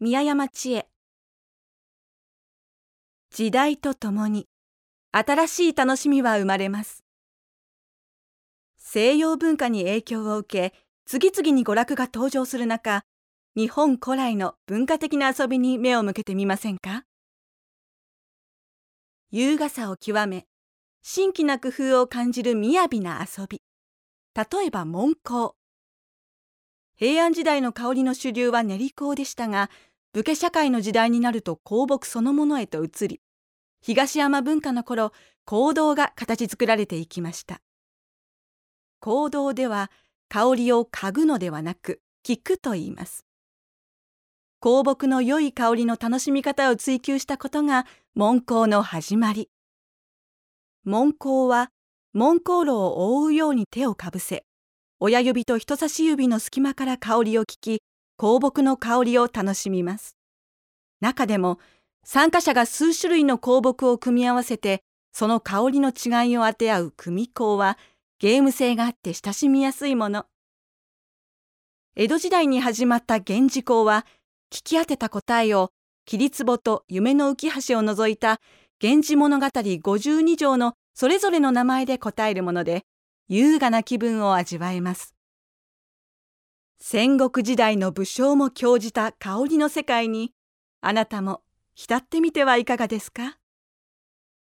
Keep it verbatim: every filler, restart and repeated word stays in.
宮山千恵。時代とともに新しい楽しみは生まれます。西洋文化に影響を受け、次々に娯楽が登場する中、日本古来の文化的な遊びに目を向けてみませんか？優雅さを極め、新奇な工夫を感じる雅な遊び。例えば文香。平安時代の香りの主流は練り香でしたが、武家社会の時代になると香木そのものへと移り、東山文化の頃、香道が形作られていきました。香道では香りを嗅ぐのではなく聞くと言います。香木の良い香りの楽しみ方を追求したことが文香の始まり。文香は文香炉を覆うように手をかぶせ、親指と人差し指の隙間から香りを聞き、香木の香りを楽しみます。中でも参加者が数種類の香木を組み合わせて、その香りの違いを当て合う組香はゲーム性があって親しみやすいもの。江戸時代に始まった源氏香は、聞き当てた答えを桐壺と夢の浮橋を除いた源氏物語ごじゅうに条のそれぞれの名前で答えるもので、優雅な気分を味わえます。戦国時代の武将も興じた香りの世界に、あなたも浸ってみてはいかがですか？